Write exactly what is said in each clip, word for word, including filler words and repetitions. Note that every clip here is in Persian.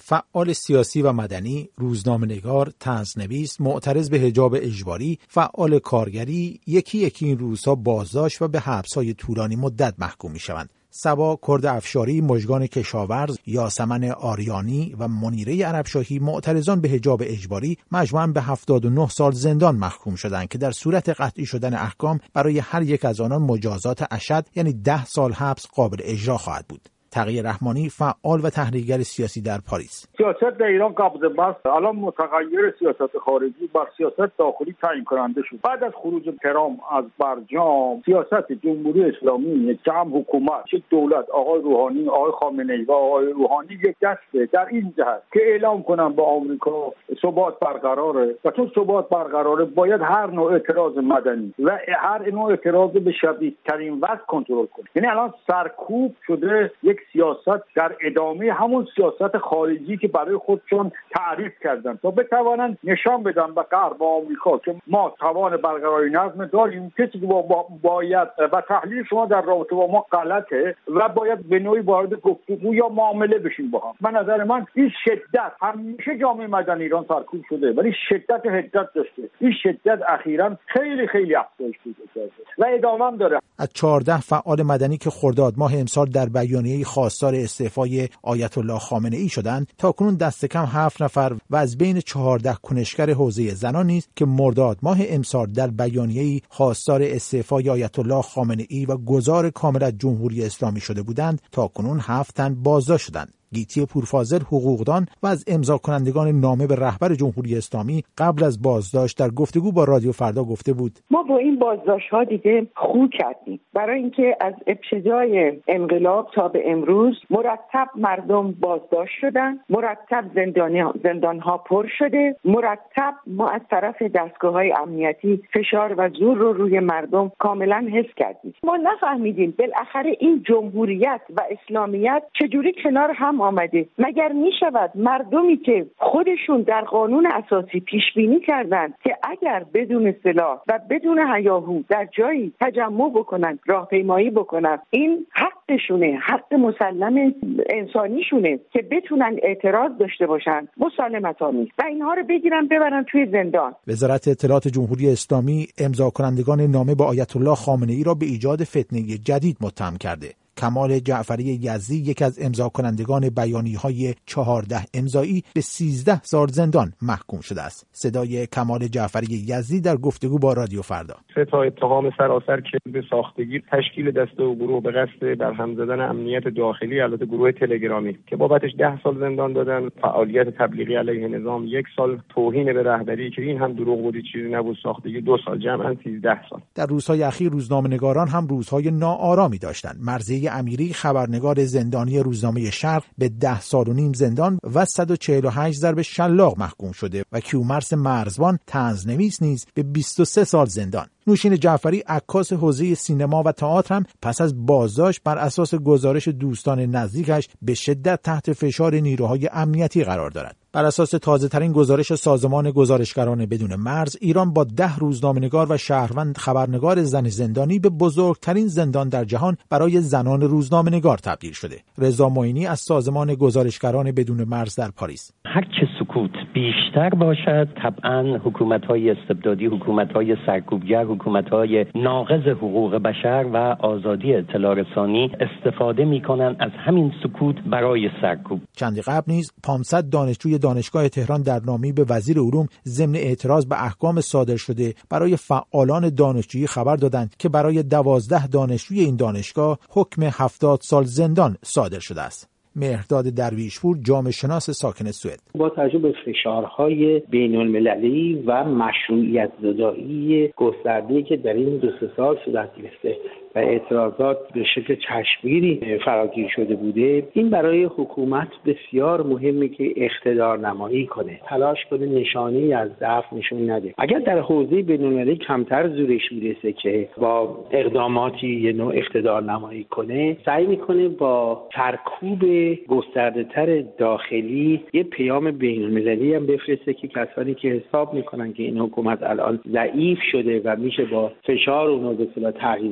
فعال سیاسی و مدنی، روزنامه‌نگار، طنزنویس، معترض به حجاب اجباری، فعال کارگری یکی یکی این روزها بازداشت و به حبس‌های طولانی مدت محکوم می‌شوند. صبا کرد افشاری، مژگان کشاورز، یاسمن آریانی و منیره عربشاهی معترضان به حجاب اجباری مجموعاً به هفتاد و نه سال زندان محکوم شدند که در صورت قطعی شدن احکام برای هر یک از آنان مجازات اشد یعنی ده سال حبس قابل اجرا خواهد بود. تقی رحمانی، فعال و تحلیلگر سیاسی در پاریس: سیاست در ایران قبض بست الان متغیر سیاست خارجی بر سیاست داخلی تعیین کننده شد. بعد از خروج ترامپ از برجام، سیاست جمهوری اسلامی که هم حکومت چه دولت، آقای روحانی، آقای خامنه‌ای و آقای روحانی یک دسته در این جهت که اعلام کنن با آمریکا ثبات برقراره و چون ثبات برقراره باید هر نوع اعتراض مدنی و هر نوع اعتراض به شدیدترین وضع کنترل کنه. یعنی الان سرکوب شده یک سیاست در ادامه همون سیاست خارجی که برای خودشون تعریف کردن تا بتوانند نشان بدن به غرب و آمریکا که ما توان برقراری نظم داریم. کسی که با با باید و تحلیل شما در رابطه با ما غلطه و باید به نوعی وارد گفتگو یا معامله بشیم با هم. من نظر من این شدت همیشه جامعه مدنی ایران سرکوب شده ولی شدت حدت داشته. این شدت اخیراً خیلی خیلی افزایش پیدا کرده و ادامه هم داره. از چهارده فعال مدنی که خرداد ماه امسال در بیانیه خواستار استعفای آیت الله خامنه‌ای شدند، تاکنون دست کم هفت نفر و از بین چهارده کنشگر حوزه زنان نیست که مرداد ماه امسال در بیانیه‌ای خواستار استعفای آیت الله خامنه‌ای و گذار کامل از جمهوری اسلامی شده بودند، تاکنون هفت تن بازداشت شدند. گیتی پورفاضل، حقوقدان و از امضا کنندگان نامه به رهبر جمهوری اسلامی قبل از بازداشت در گفتگو با رادیو فردا گفته بود: ما با این بازداشت‌ها دیگه خو کردیم، برای اینکه از ابتدای انقلاب تا به امروز مرتب مردم بازداشت شدن، مرتب زندان‌ها زندان‌ها پر شده، مرتب ما از طرف دستگاه‌های امنیتی فشار و زور رو روی مردم کاملا حس کردیم. ما نفهمیدیم بالاخره این جمهوریت و اسلامیت چجوری کنار هم آمده. مگر می شود مردمی که خودشون در قانون اساسی پیش بینی کردند که اگر بدون سلاح و بدون هیاهو در جایی تجمع بکنن، راهپیمایی بکنن، این حقشونه، حق مسلم انسانیشونه که بتونن اعتراض داشته باشن، مسالمت آمیز، و اینها رو بگیرن ببرن توی زندان. وزارت اطلاعات جمهوری اسلامی امضا کنندگان نامه با آیت الله خامنه‌ای را به ایجاد فتنه جدید متهم کرده. کمال جعفری یزدی، یکی از امضا کنندگان بیانیه‌های چهارده امضایی، به سیزده سال زندان محکوم شده است. صدای کمال جعفری یزدی در گفتگو با رادیو فردا: سه تا اتهام سراسر که به ساختگی تشکیل دسته و گروه به قصد برهم زدن امنیت داخلی، البته گروه تلگرامی که بابتش ده سال زندان دادن، فعالیت تبلیغی علیه نظام یک سال، توهین به رهبری که این هم دروغ بود چیزی نبود ساختگی دو سال، جمعاً سیزده سال. در روزهای اخیر روزنامه‌نگاران هم روزهای ناآرامی داشتند. مرضیه امیری، خبرنگار زندانی روزنامه شرق، به ده سال و نیم زندان و صد و چهل و هشت ضرب شلاق محکوم شده و کیومرث مرزبان، طنزنویس، نیز به بیست و سه سال زندان. نوشین جعفری، عکاس حوزه سینما و تئاتر، هم پس از بازداشت بر اساس گزارش دوستان نزدیکش به شدت تحت فشار نیروهای امنیتی قرار دارد. بر اساس تازه‌ترین گزارش سازمان گزارشگران بدون مرز، ایران با ده روزنامه‌نگار و شهروند خبرنگار زن زندانی به بزرگترین زندان در جهان برای زنان روزنامه‌نگار تبدیل شده. رضا معینی از سازمان گزارشگران بدون مرز در پاریس: هر چه سکوت بیشتر باشد، طبعاً حکومت‌های استبدادی، حکومت‌های سرکوبگر، حکومت‌های ناقض حقوق بشر و آزادی اطلاع رسانی استفاده می‌کنند از همین سکوت برای سرکوب. چندی قبل نیز پانصد دانشجوی دانشگاه تهران در نامه‌ای به وزیر علوم ضمن اعتراض به احکام صادر شده برای فعالان دانشجویی خبر دادند که برای دوازده دانشجوی این دانشگاه حکم هفتاد سال زندان صادر شده است. مهرداد درویشپور، جامعه شناس ساکن سوئد: با توجه به فشارهای بین المللی و مشروعیت زدایی گسترده‌ای که در این دو سه سال صورت گرفته و اعتراضات به شکل چشمگیری فراگیر شده بوده، این برای حکومت بسیار مهمه که اقتدار نمایی کنه، تلاش کنه نشانه‌ای از ضعف نشون نده. اگر در حوزه بین‌المللی کمتر زورش میرسه که با اقداماتی یه نوع اقتدار نمایی کنه، سعی میکنه با سرکوب گسترده‌تر داخلی یه پیام بین‌المللی هم بفرسته که کسانی که حساب میکنن که این حکومت الان ضعیف شده و میشه با فشار اون رو به اصطلاح تغییرش داد،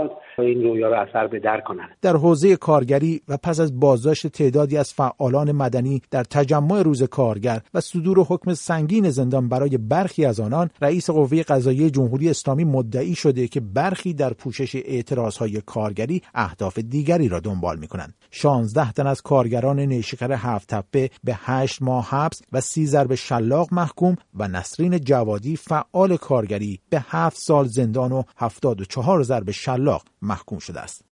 اعتراض این رویا رو اثر به در کنن. در حوزه کارگری و پس از بازداشت تعدادی از فعالان مدنی در تجمع روز کارگر و صدور حکم سنگین زندان برای برخی از آنان، رئیس قوه قضاییه جمهوری اسلامی مدعی شده که برخی در پوشش اعتراضهای کارگری اهداف دیگری را دنبال می‌کنند. شانزده تن از کارگران نیشکر هفت تپه به هشت ماه حبس و سی ضرب شلاق محکوم و نسرین جوادی فعال کارگری به هفت سال زندان و هفتاد و چهار ضرب شلاق محکوم شده است.